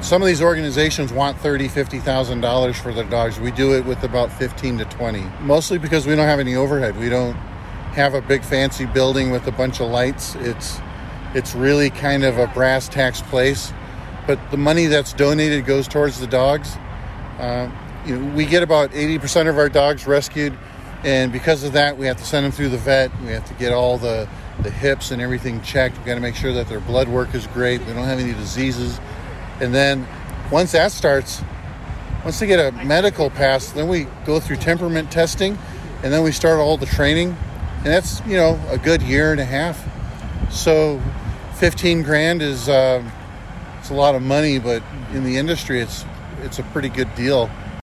some of these organizations want $30,000-$50,000 for their dogs. We do it with about 15 to 20, mostly because we don't have any overhead. We don't have a big fancy building with a bunch of lights. It's really kind of a brass tacks place, but the money that's donated goes towards the dogs. We get about 80% of our dogs rescued, and because of that, we have to send them through the vet. We have to get all the hips and everything checked. We've got to make sure that their blood work is great. We don't have any diseases. And then once that starts, once they get a medical pass, then we go through temperament testing, and then we start all the training. And that's, a good year and a half. So $15,000 is it's a lot of money, but in the industry, it's a pretty good deal.